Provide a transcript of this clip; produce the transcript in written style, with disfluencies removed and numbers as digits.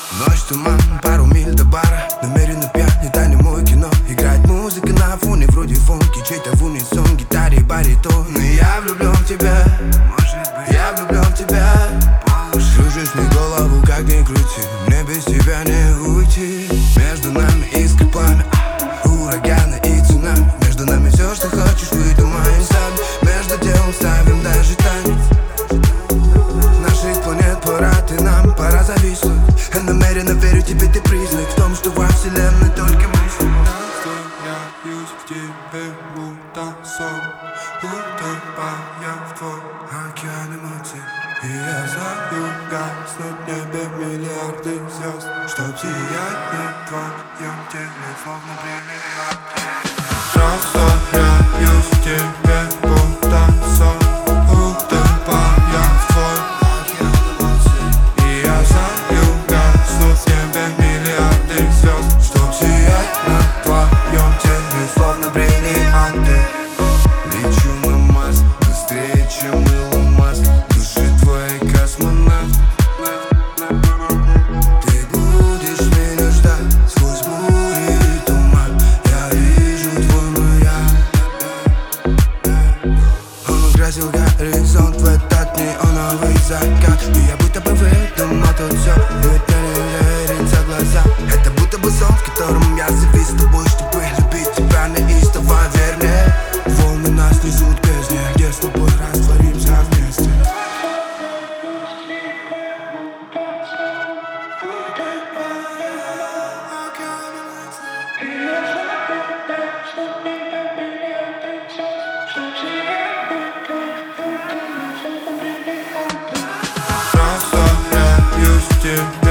Ночь, туман, пару миль до бара. Намеренно пьян, не тайны мой кино. Играет музыка на фоне, вроде фонки. Чей-то в унисон, гитаре, баритон. Но я влюблен в тебя, может быть, я влюблен в тебя. Кружишь мне голову, как ни крути, мне без тебя не уйти. Между нами искры пламя, ураганы и цунами. Между нами все, что хочешь, выдумаем сами. Между делом ставим даже танец. Наших планет пора, ты нам пора зависнуть. Я намеренно верю тебе, ты признак в том, что во вселенной только мы. Растворяюсь в тебе, будто сон, утопая в твой океан эмоций. И я зову гаснуть в небе миллиарды звезд, чтоб сиять на твоем теле, словно бриллианты. Растворяюсь в тебе, будто сон, утопая в твой океан эмоций. И я зову гаснуть в небе миллиарды звезд, чтоб сиять на твоем теле, словно бриллианты. Лечу на Марс быстрее, чем Илон Маск. Души твоей космонавт. Ты будешь меня ждать сквозь бури и туман. Я вижу твой маяк. Он украсил горизонт в этот неоновый закат. И я будто бы выдумал тут все, ведь мне не верится глазам. Это будто бы сон, в котором я завис с тобой, чтобы любить тебя неистово, верь мне. Волны нас несут к бездне, где с тобой растворимся вместе. Растворяюсь в тебе.